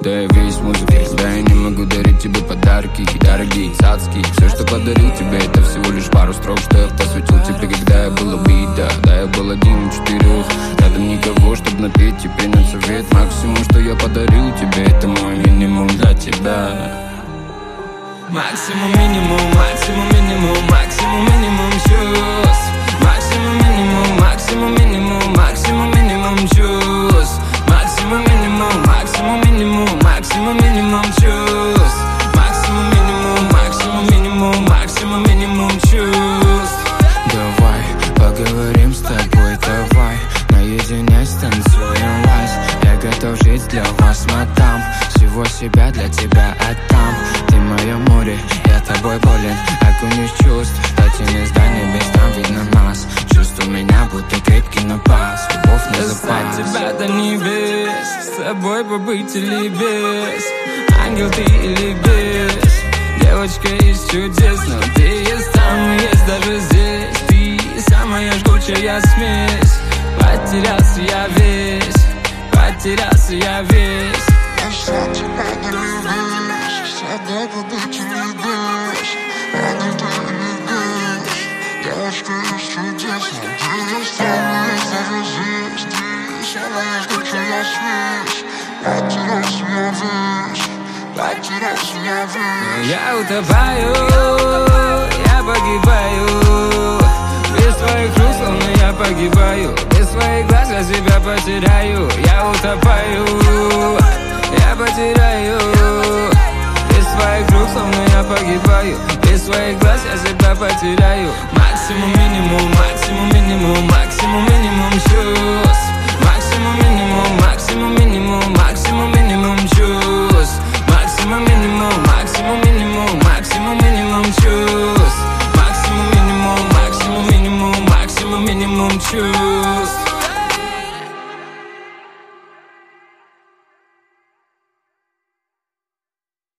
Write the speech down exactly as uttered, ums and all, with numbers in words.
будто я весь музыка. Да, я не могу дарить тебе подарки дорогие, цацкие. Все, что подарил тебе, это всего лишь пару строк, что я посвятил тебе, когда я был обида. Да, я был один у четырех, рядом никого, чтоб напеть и принять совет. Максимум, что я подарил тебе, это мой минимум для тебя. Максимум, минимум, максимум, минимум, максимум, минимум чувств. Максимум, минимум, максимум, минимум, максимум, минимум чувств. Максимум, минимум, максимум, минимум, максимум, минимум чувств. Максимум, минимум, максимум, минимум, максимум, минимум чувств. Давай поговорим с тобой, давай наедине станцуем вальс. Я готов жить для вас, мадам, всего себя для тебя отдам. Ты мое море, я тобой болен, окунусь в чувств. Плотины зданий, без там видно нас. Чувств у меня будто крепкий напас, любовь на запас. Тебя до небес, с тобой побыть или без. Ангел ты или без. Девочка из чудес, но ты есть там, есть даже здесь. Ты самая жгучая смесь. Потерялся я весь, потерялся я весь. Я тебя не любишь, с тобой побыть или без. Ангел ты или без. Девочка из чудес, но ты есть там, есть даже здесь. Ты самая жгучая смесь. Потерялся я весь, потерялся я весь. Я утопаю, я погибаю. Без твоих рук словно я погибаю. Без твоих глаз я себя потеряю. Я утопаю, я потеряю. Без твоих рук словно я погибаю. Без твоих глаз я себя потеряю. Максимум, минимум, максимум, минимум, максимум, минимум чувств. Максимум, минимум, максимум, минимум, максимум, минимум чувств. Максимум, минимум, максимум, минимум, максимум, минимум чувств. Максимум, минимум, максимум, минимум, максимум, минимум чувств.